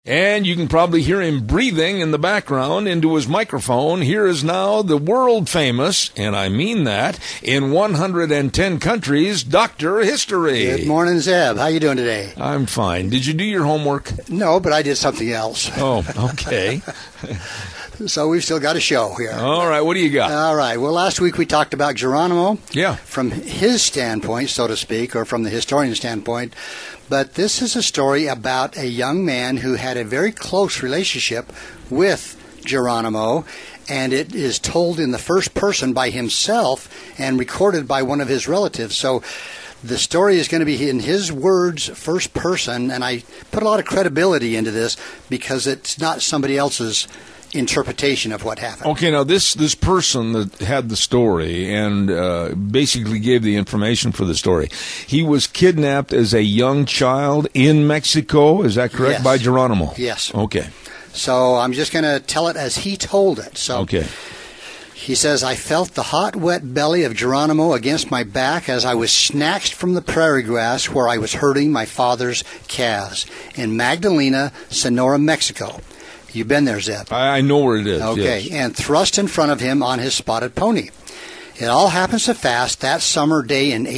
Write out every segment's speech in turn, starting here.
And you can probably hear him breathing in the background into his microphone. Here is now the world famous, and I mean that, in 110 countries, Dr. History. Good morning, Zeb. How you doing today? I'm fine. Did you do your homework? No, but I did something else. Oh, okay. So we've still got a show here. All right, what do you got? All right. Well, last week we talked about Geronimo. Yeah. From his standpoint, so to speak, or from the historian's standpoint. But this is a story about a young man who had a very close relationship with Geronimo, and it is told in the first person by himself and recorded by one of his relatives. So the story is going to be in his words, first person, and I put a lot of credibility into this because it's not somebody else's interpretation of what happened. Okay, now this person that had the story and basically gave the information for the story, he was kidnapped as a young child in Mexico, is that correct? Yes. By Geronimo? Yes. Okay. So I'm just going to tell it as he told it. So okay. He says, I felt the hot, wet belly of Geronimo against my back as I was snatched from the prairie grass where I was herding my father's calves in Magdalena, Sonora, Mexico. You've been there, Zeb. I know where it is. Okay, yes. And thrust in front of him on his spotted pony. It all happened so fast that summer day in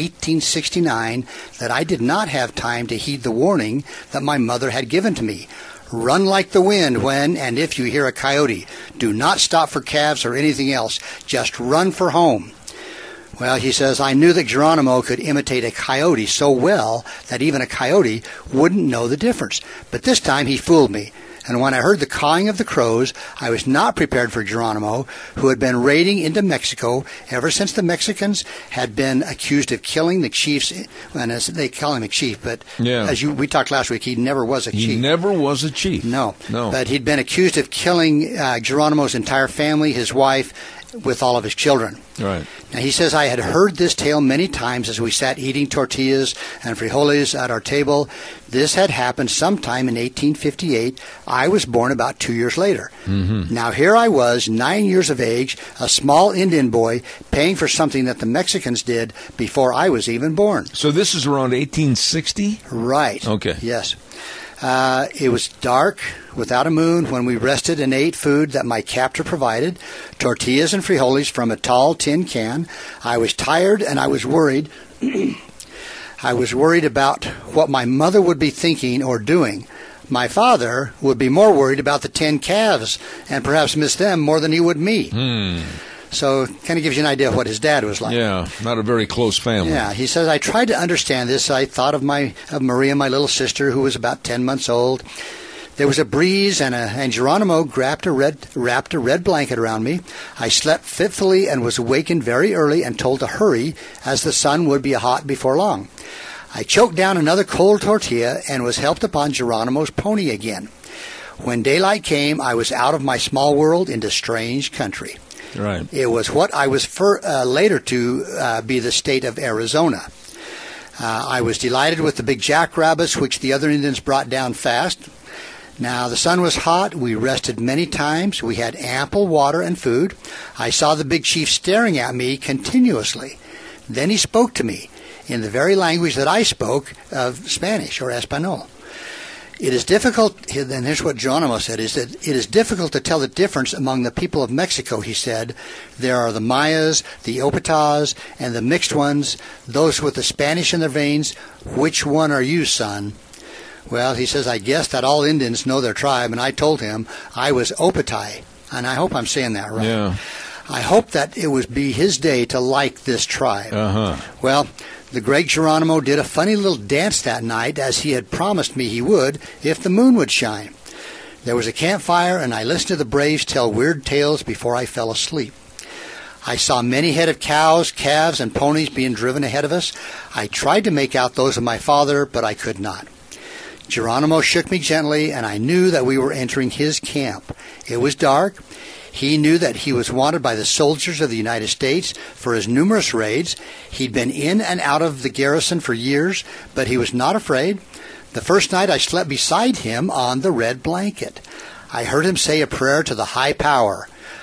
1869 that I did not have time to heed the warning that my mother had given to me. Run like the wind when and if you hear a coyote. Do not stop for calves or anything else. Just run for home. Well, he says, I knew that Geronimo could imitate a coyote so well that even a coyote wouldn't know the difference. But this time he fooled me. And when I heard the cawing of the crows, I was not prepared for Geronimo, who had been raiding into Mexico ever since the Mexicans had been accused of killing the chiefs. And as they call him a chief, but as we talked last week, he never was a chief. He never was a chief. No. But he'd been accused of killing Geronimo's entire family, his wife, with all of his children. Right. Now, he says, I had heard this tale many times as we sat eating tortillas and frijoles at our table. This had happened sometime in 1858. I was born about 2 years later. Mm-hmm. Now, here I was, 9 years of age, a small Indian boy, paying for something that the Mexicans did before I was even born. So this is around 1860? Right. Okay. Yes. It was dark, without a moon, when we rested and ate food that my captor provided, tortillas and frijoles from a tall tin can. I was tired and I was worried. I was worried about what my mother would be thinking or doing. My father would be more worried about the 10 calves and perhaps miss them more than he would me. So it kind of gives you an idea of what his dad was like. Yeah, not a very close family. Yeah, he says, I tried to understand this. I thought of Maria, my little sister, who was about 10 months old. There was a breeze, and Geronimo wrapped a red blanket around me. I slept fitfully and was awakened very early and told to hurry, as the sun would be hot before long. I choked down another cold tortilla and was helped upon Geronimo's pony again. When daylight came, I was out of my small world into strange country. Right. It was what I was later to be the state of Arizona. I was delighted with the big jackrabbits, which the other Indians brought down fast. Now, the sun was hot. We rested many times. We had ample water and food. I saw the big chief staring at me continuously. Then he spoke to me in the very language that I spoke of Spanish or Espanol. It is difficult, and here's what Geronimo said, is that it is difficult to tell the difference among the people of Mexico, he said. There are the Mayas, the Opetas, and the mixed ones, those with the Spanish in their veins. Which one are you, son? Well, he says, I guess that all Indians know their tribe, and I told him I was Opetai, and I hope I'm saying that right. Yeah. I hope that it would be his day to like this tribe. Uh-huh. Well, the great Geronimo did a funny little dance that night, as he had promised me he would if the moon would shine. There was a campfire, and I listened to the braves tell weird tales before I fell asleep. I saw many head of cows, calves, and ponies being driven ahead of us. I tried to make out those of my father, but I could not. Geronimo shook me gently, and I knew that we were entering his camp. It was dark. He knew that he was wanted by the soldiers of the United States for his numerous raids. He'd been in and out of the garrison for years, but he was not afraid. The first night I slept beside him on the red blanket. I heard him say a prayer to the high power.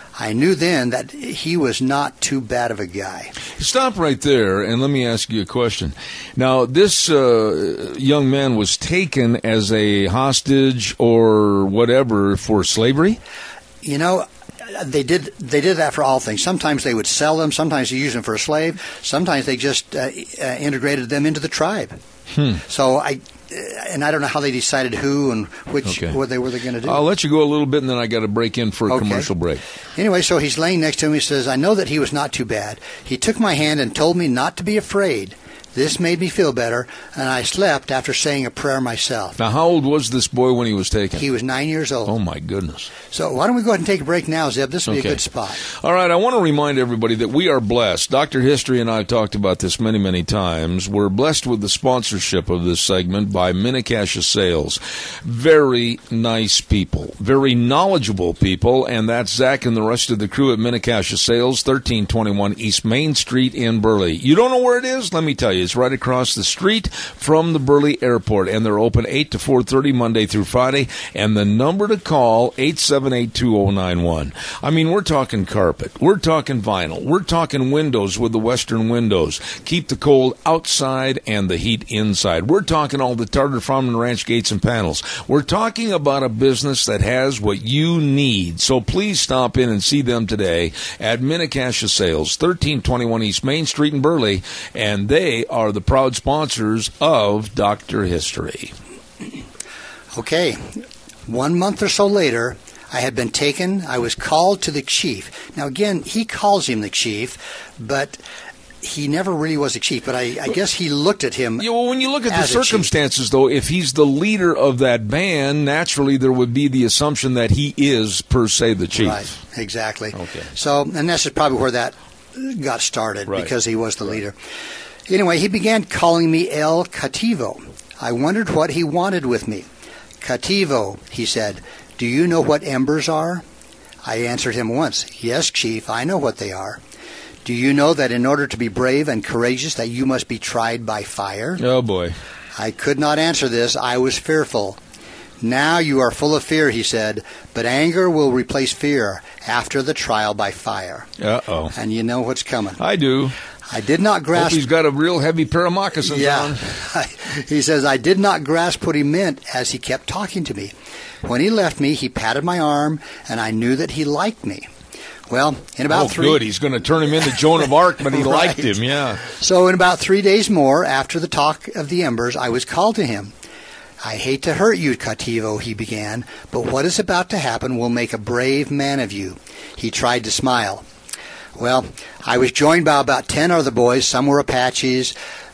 I knew then that he was not too bad of a guy. Stop right there, and let me ask you a question. Now, this young man was taken as a hostage or whatever for slavery? You know, they did that for all things. Sometimes they would sell them. Sometimes they used them for a slave. Sometimes they just integrated them into the tribe. So I don't know how they decided who and which what they were going to do. I'll let you go a little bit, and then I got to break in for a commercial break. Anyway, so he's laying next to me. He says, I know that he was not too bad. He took my hand and told me not to be afraid. This made me feel better, and I slept after saying a prayer myself. Now, how old was this boy when he was taken? He was 9 years old. Oh, my goodness. So why don't we go ahead and take a break now, Zeb? This will be a good spot. All right, I want to remind everybody that we are blessed. Dr. History and I have talked about this many, many times. We're blessed with the sponsorship of this segment by Minnecasia Sales. Very nice people, very knowledgeable people, and that's Zach and the rest of the crew at Minnecasia Sales, 1321 East Main Street in Burley. You don't know where it is? Let me tell you. It's right across the street from the Burley Airport, and they're open 8 to 4:30 Monday through Friday, and the number to call, 878-2091. I mean, we're talking carpet. We're talking vinyl. We're talking windows with the Western windows. Keep the cold outside and the heat inside. We're talking all the Tartar Farm and Ranch gates and panels. We're talking about a business that has what you need. So please stop in and see them today at Minnecasia Sales, 1321 East Main Street in Burley, and they are the proud sponsors of Dr. History. Okay. 1 month or so later, I had been taken. I was called to the chief. Now, again, he calls him the chief, but he never really was a chief. But I guess he looked at him. Yeah, well, when you look at the circumstances, though, if he's the leader of that band, naturally there would be the assumption that he is, per se, the chief. Right, exactly. Okay. So, and this is probably where that got started, because he was the leader. Anyway, he began calling me El Cativo. I wondered what he wanted with me. Cativo, he said, do you know what embers are? I answered him once, yes, Chief, I know what they are. Do you know that in order to be brave and courageous that you must be tried by fire? Oh, boy. I could not answer this. I was fearful. Now you are full of fear, he said, but anger will replace fear after the trial by fire. Uh-oh. And you know what's coming. I do. I did not grasp... Hope he's got a real heavy pair of moccasins on. He says, I did not grasp what he meant as he kept talking to me. When he left me, he patted my arm, and I knew that he liked me. Well, in about good. He's going to turn him into Joan of Arc, but he liked him, yeah. So in about 3 days more, after the talk of the embers, I was called to him. I hate to hurt you, Cativo, he began, but what is about to happen will make a brave man of you. He tried to smile. Well, I was joined by about 10 other boys. Some were Apaches,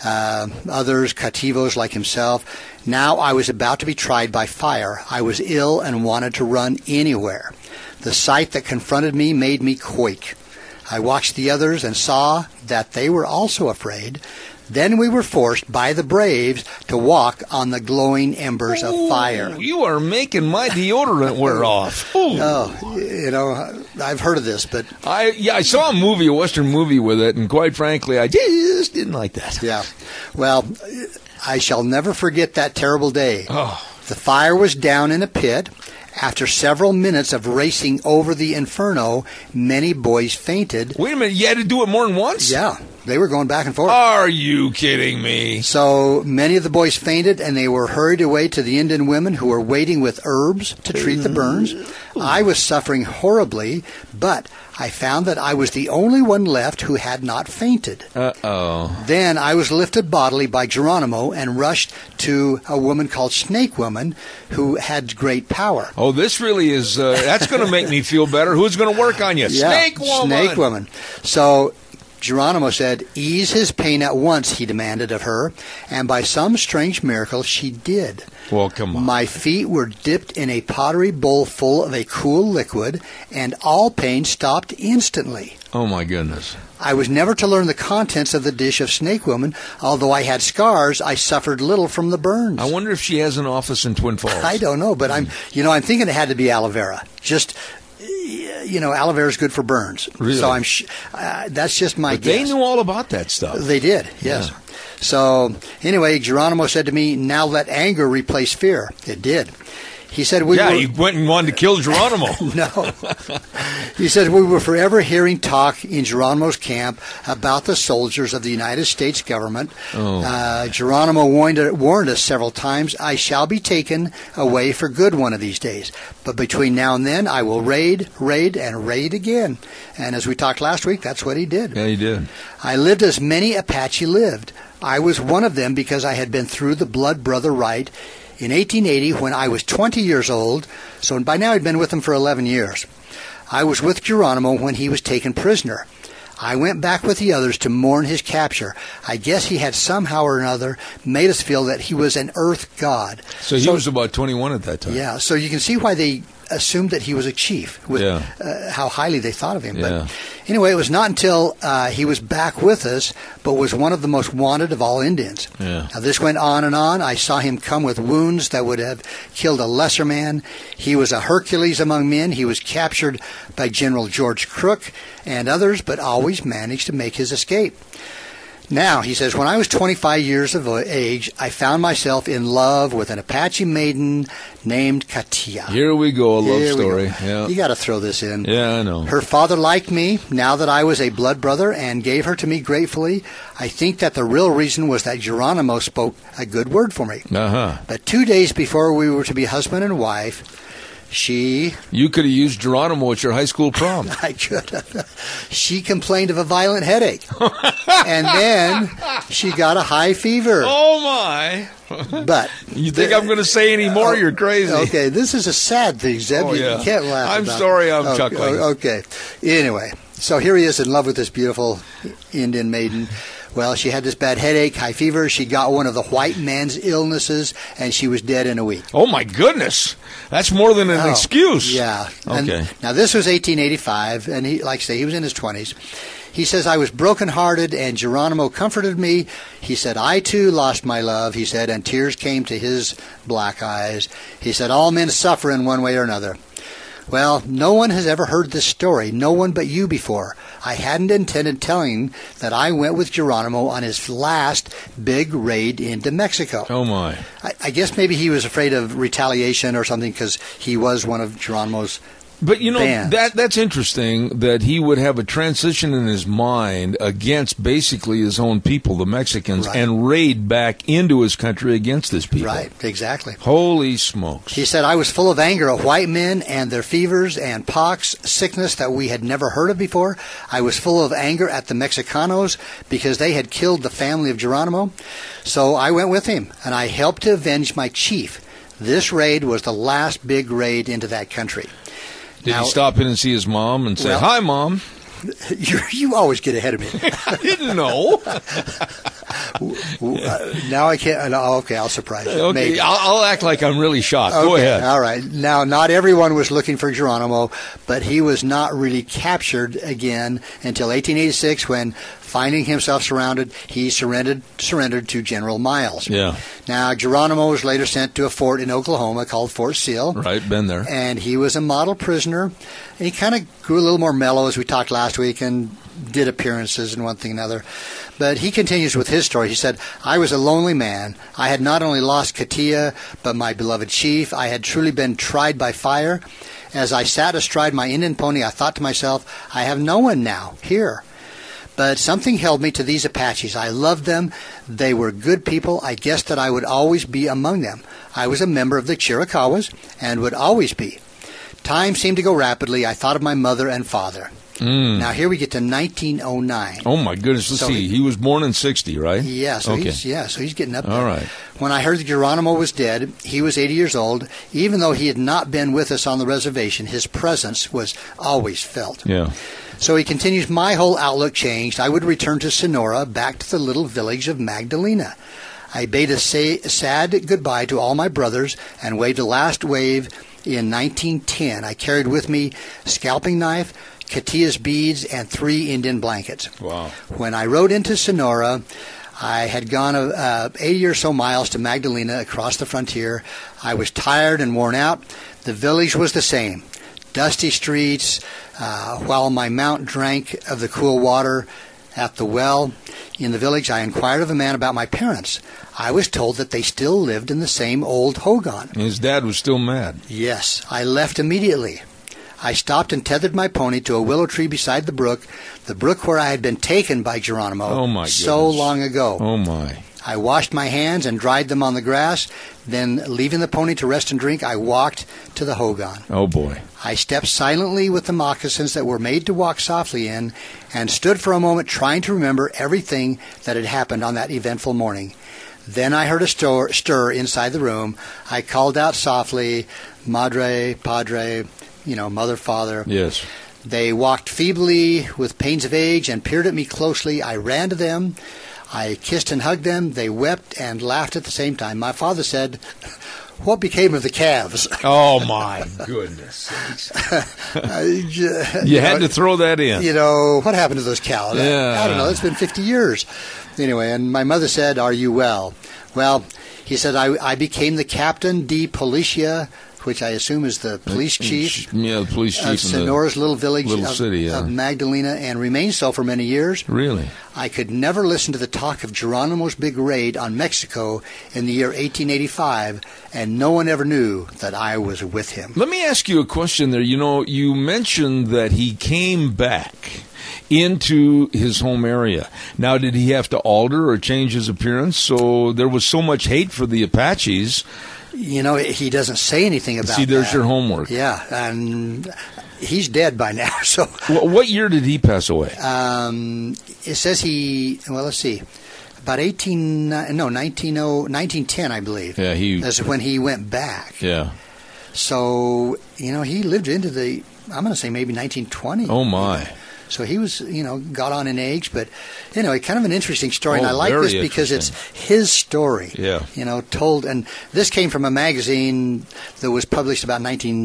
others Cativos like himself. Now I was about to be tried by fire. I was ill and wanted to run anywhere. The sight that confronted me made me quake. I watched the others and saw that they were also afraid. Then we were forced by the braves to walk on the glowing embers of fire. You are making my deodorant wear off. Ooh. Oh, you know, I've heard of this, but... I saw a Western movie with it, and quite frankly, I just didn't like that. Yeah. Well, I shall never forget that terrible day. Oh. The fire was down in a pit. After several minutes of racing over the inferno, many boys fainted. Wait a minute, you had to do it more than once? Yeah, they were going back and forth. Are you kidding me? So many of the boys fainted, and they were hurried away to the Indian women who were waiting with herbs to treat the burns. I was suffering horribly, but I found that I was the only one left who had not fainted. Uh-oh. Then I was lifted bodily by Geronimo and rushed to a woman called Snake Woman who had great power. Oh, this really is, that's going to make me feel better. Who's going to work on you? Yeah, Snake Woman. Snake Woman. So Geronimo said, ease his pain at once, he demanded of her, and by some strange miracle she did. Well, come on. My feet were dipped in a pottery bowl full of a cool liquid, and all pain stopped instantly. Oh, my goodness. I was never to learn the contents of the dish of Snake Woman. Although I had scars, I suffered little from the burns. I wonder if she has an office in Twin Falls. I don't know, but I'm thinking it had to be aloe vera. Just... aloe vera is good for burns. Really? So that's just my guess. They knew all about that stuff. They did, yes. Yeah. So anyway, Geronimo said to me, now let anger replace fear. It did. He said you went and wanted to kill Geronimo. No. He said, we were forever hearing talk in Geronimo's camp about the soldiers of the United States government. Geronimo warned us several times, I shall be taken away for good one of these days. But between now and then, I will raid, and raid again. And as we talked last week, that's what he did. Yeah, he did. I lived as many Apache lived. I was one of them because I had been through the blood brother rite in 1880 when I was 20 years old. So by now I'd been with him for 11 years. I was with Geronimo when he was taken prisoner. I went back with the others to mourn his capture. I guess he had somehow or another made us feel that he was an earth god. So he was about 21 at that time. Yeah, so you can see why they assumed that he was a chief, with how highly they thought of him. Yeah. But anyway, it was not until he was back with us, but was one of the most wanted of all Indians. Yeah. Now, this went on and on. I saw him come with wounds that would have killed a lesser man. He was a Hercules among men. He was captured by General George Crook and others, but always managed to make his escape. Now, he says, when I was 25 years of age, I found myself in love with an Apache maiden named Katia. Here we go, a love story. Yeah. You got to throw this in. Yeah, I know. Her father liked me now that I was a blood brother and gave her to me gratefully. I think that the real reason was that Geronimo spoke a good word for me. Uh-huh. But 2 days before we were to be husband and wife, You could have used Geronimo at your high school prom. I could have. She complained of a violent headache. And then she got a high fever. Oh, my. But you think I'm going to say any more? You're crazy. Okay, this is a sad thing, Zeb. You can't laugh I'm about sorry it. I'm chuckling. Okay. Anyway, so here he is in love with this beautiful Indian maiden. Well, she had this bad headache, high fever. She got one of the white man's illnesses, and she was dead in a week. Oh, my goodness. That's more than an excuse. Yeah. Okay. And now, this was 1885, and he, like I say, he was in his 20s. He says, I was brokenhearted, and Geronimo comforted me. He said, I, too, lost my love, he said, and tears came to his black eyes. He said, all men suffer in one way or another. Well, no one has ever heard this story, no one but you before. I hadn't intended telling that I went with Geronimo on his last big raid into Mexico. Oh, my. I guess maybe he was afraid of retaliation or something because he was one of Geronimo's But, you know, bands. that's interesting that he would have a transition in his mind against basically his own people, the Mexicans, Right. and raid back into his country against his people. Right, exactly. Holy smokes. He said, I was full of anger at white men and their fevers and pox, sickness that we had never heard of before. I was full of anger at the Mexicanos because they had killed the family of Geronimo. So I went with him, and I helped to avenge my chief. This raid was the last big raid into that country. Did he stop in and see his mom and say, Well- hi, Mom? You always get ahead of me. I didn't know. Now I can't. Okay, I'll surprise you. Okay, Maybe. I'll act like I'm really shocked. Go Okay, ahead. All right. Now, not everyone was looking for Geronimo, but he was not really captured again until 1886 when, finding himself surrounded, he surrendered to General Miles. Yeah. Now, Geronimo was later sent to a fort in Oklahoma called Fort Sill. Right, been there. And he was a model prisoner. And he kind of grew a little more mellow, as we talked last week, and did appearances and one thing and another. But he continues with his story. He said, I was a lonely man. I had not only lost Katia, but my beloved chief. I had truly been tried by fire. As I sat astride my Indian pony, I thought to myself, I have no one now here. But something held me to these Apaches. I loved them. They were good people. I guessed that I would always be among them. I was a member of the Chiricahuas and would always be. Time seemed to go rapidly. I thought of my mother and father. Now, here we get to 1909. Oh, my goodness. Let's see. He was born in 60, right? Yeah, so Okay. he's getting up there. All right. When I heard that Geronimo was dead, he was 80 years old. Even though he had not been with us on the reservation, his presence was always felt. Yeah. So he continues, my whole outlook changed. I would return to Sonora, back to the little village of Magdalena. I bade a sad goodbye to all my brothers and waved a last wave in 1910. I carried with me scalping knife, Katia's beads, and 3 Indian blankets. Wow. When I rode into Sonora, I had gone 80 or so miles to Magdalena across the frontier. I was tired and worn out. The village was the same. Dusty streets, while my mount drank of the cool water, At the well in the village, I inquired of a man about my parents. I was told that they still lived in the same old hogan. His dad was still mad. Yes, I left immediately. I stopped and tethered my pony to a willow tree beside the brook where I had been taken by Geronimo so long ago. Oh, my. I washed my hands and dried them on the grass. Then, leaving the pony to rest and drink, I walked to the hogan. Oh, boy. I stepped silently with the moccasins that were made to walk softly in and stood for a moment trying to remember everything that had happened on that eventful morning. Then I heard a stir inside the room. I called out softly, Madre, Padre, mother, father. Yes. They walked feebly with pains of age and peered at me closely. I ran to them. I kissed and hugged them. They wept and laughed at the same time. My father said, "What became of the calves?" Oh, my goodness. You had to throw that in. What happened to those cows? Yeah. I don't know. It's been 50 years. Anyway, and my mother said, "Are you well?" Well, he said, I became the Captain de Policia, which I assume is the police chief. Yeah, the police chief of Sonora's little village of Magdalena, and remained so for many years. Really? I could never listen to the talk of Geronimo's big raid on Mexico in the year 1885, and no one ever knew that I was with him. Let me ask you a question there. You mentioned that he came back into his home area. Now, did he have to alter or change his appearance? So there was so much hate for the Apaches. He doesn't say anything about that. See, there's your homework. Yeah, and he's dead by now. So, what year did he pass away? It says let's see, about 1910, I believe. Yeah, that's when he went back. Yeah. So, he lived into I'm going to say maybe 1920. Oh, my. So he was, got on in age, but, kind of an interesting story. And I like this because it's his story, told. And this came from a magazine that was published about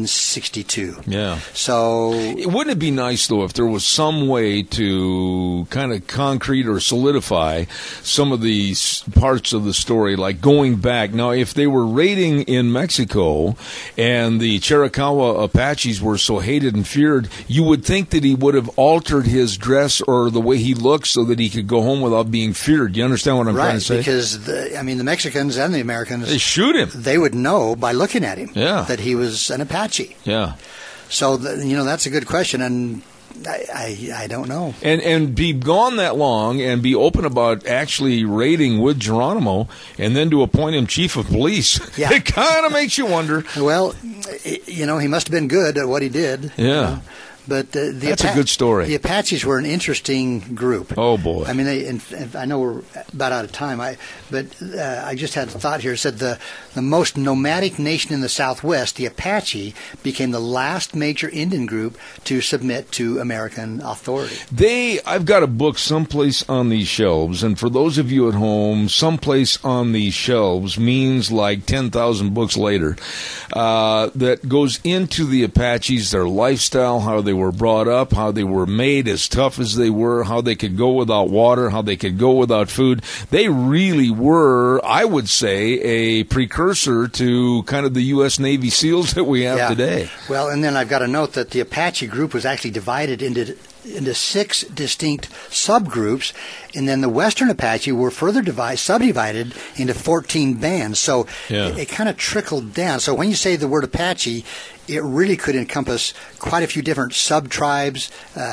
1962. Yeah. So wouldn't it be nice, though, if there was some way to kind of concrete or solidify some of these parts of the story, like going back? Now, if they were raiding in Mexico and the Chiricahua Apaches were so hated and feared, you would think that he would have altered his dress or the way he looked so that he could go home without being feared. You understand what I'm trying to say? Right, because the Mexicans and the Americans, they shoot him. They would know by looking at him that he was an Apache. Yeah. So that's a good question, and I don't know. And be gone that long and be open about actually raiding with Geronimo and then to appoint him chief of police. Yeah. It kind of makes you wonder. Well, he must have been good at what he did. Yeah. But that's a good story. The Apaches were an interesting group. Oh, boy. I mean, I know we're about out of time, but I just had a thought here. It said the most nomadic nation in the Southwest, the Apache, became the last major Indian group to submit to American authority. I've got a book someplace on these shelves, and for those of you at home, someplace on these shelves means like 10,000 books later, that goes into the Apaches, their lifestyle, how they were brought up, how they were made as tough as they were, how they could go without water, how they could go without food. They really were, I would say, a precursor to kind of the U.S. Navy SEALs that we have today. Well, and then I've got to note that the Apache group was actually divided into 6 distinct subgroups, and then the Western Apache were further subdivided into 14 bands. So it kind of trickled down. So when you say the word Apache, it really could encompass quite a few different sub-tribes.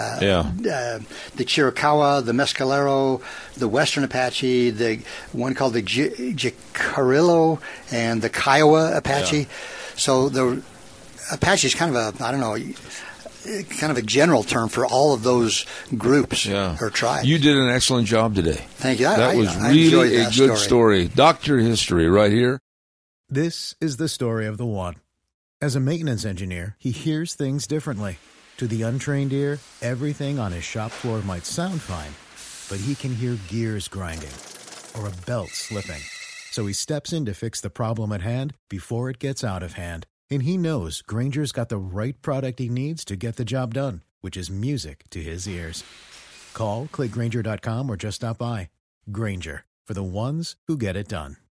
The Chiricahua, the Mescalero, the Western Apache, the one called the Jicarillo, and the Kiowa Apache. Yeah. So the Apache is kind of kind of a general term for all of those groups or tribes. You did an excellent job today. Thank you. That was really a good story. Dr. History right here. This is the story of the one. As a maintenance engineer, he hears things differently. To the untrained ear, everything on his shop floor might sound fine, but he can hear gears grinding or a belt slipping. So he steps in to fix the problem at hand before it gets out of hand. And he knows Grainger's got the right product he needs to get the job done, which is music to his ears. Call, click Grainger.com, or just stop by. Grainger, for the ones who get it done.